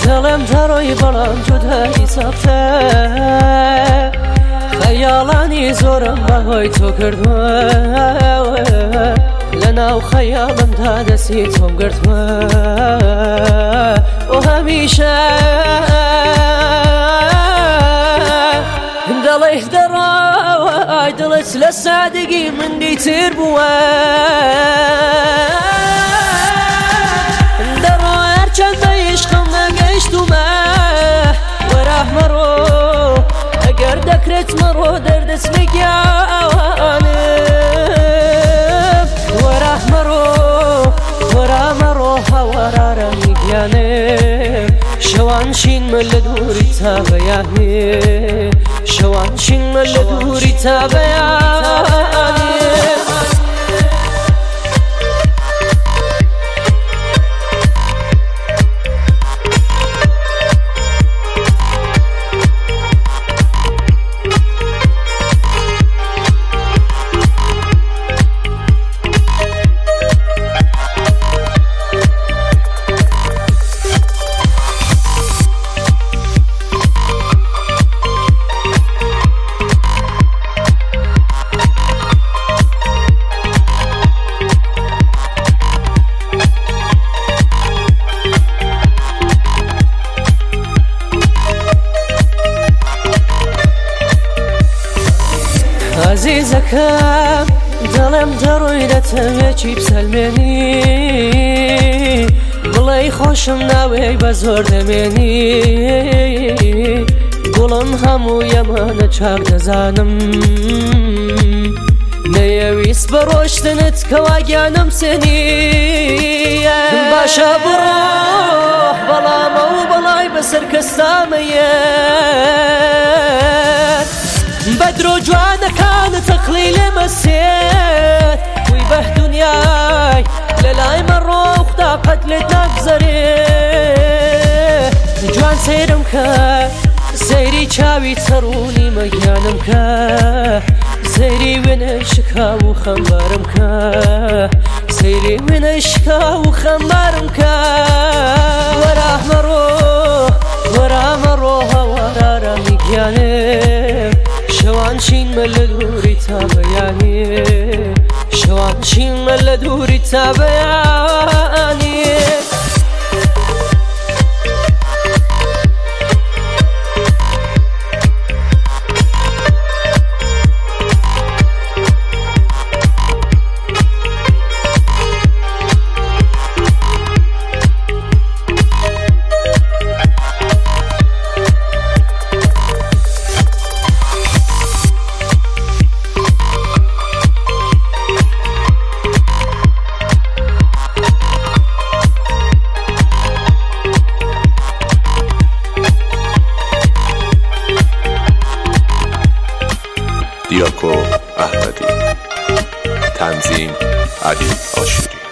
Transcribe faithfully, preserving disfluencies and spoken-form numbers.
دلم دروی بلام جدایی ساخته خیالانی زورم بهای تو کردوه لناو خیالم دا دستی توم گرتوه و همیشه دلي دراوي دلت لسادقي من دي تربوه دراوي ارچن بيشقم نقشتو ما وراه مرو اگر دكرت مرو درد اسمك يا وانف وراه مرو وراه مرو هورا رميك يا نف شوان شين من لدوري تابياني شوان شين من لدوري تابياني عزيزكم دلم دروي لتويچي بسلمني بلاي خوشم ناوي بزور دمني قولم همو يمان چاق دزانم نيويس بروشتنت كواجانم سني باشا بروح بلا مو بلاي بسر كستاميات بدرو جوانا كان تقليل مسير ويبه دنياي للاي مروخ دا قتلتنا بزريه جوان سيرم كا سيري چاوي تروني مجانم كا سيري ونشكا وخمبارم كا سيري ونشكا وخمبارم كا وراه مروح وراه مروح وراه رامي جانب شوان شين من لدوري تابياني شوان شين من لدوري تابياني دیاکو احمدی، تنظیم علی آشوری.